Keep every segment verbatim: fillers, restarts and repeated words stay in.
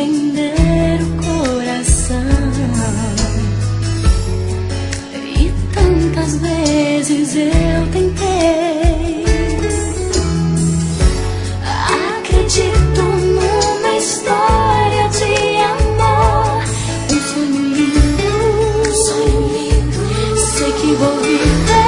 entender o coração. E tantas vezes eu tentei. Acredito numa história de amor, um sonho lindo, um sonho lindo. Sei que vou viver.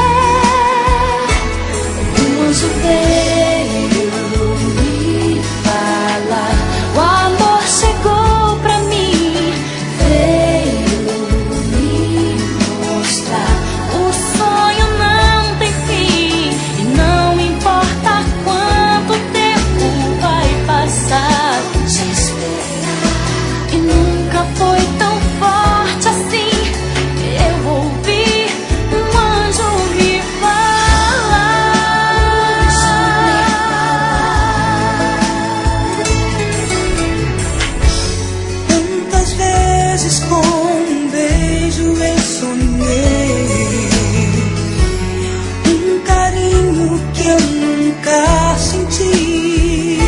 Um anjo veio me falar, o amor chegou pra mim, veio me mostrar. O sonho não tem fim, e não importa quanto tempo vai passar. Te esperar, e nunca foi tão forte assim. Eu ouvi um anjo me falar. Quantas vezes com um beijo eu sonhei, um carinho que eu nunca senti.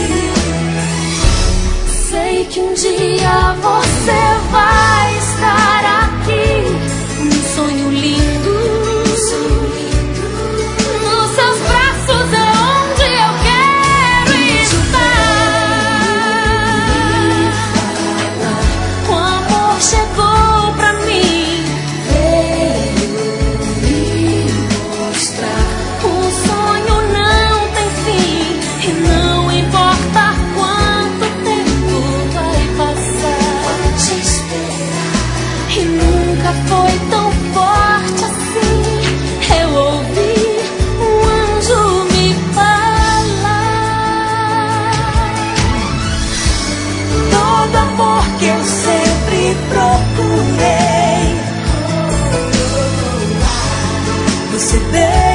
Sei que um dia você vai estar aqui, um sonho lindo, um sonho lindo. Nos seus braços é onde eu quero estar. O amor chegou pra mim, veio me mostrar. O sonho não tem fim, e não importa quanto tempo vai passar. Te esperar, e nunca foi tão forte assim. Eu ouvi um anjo me falar. Todo amor que eu sempre procurei, você deu.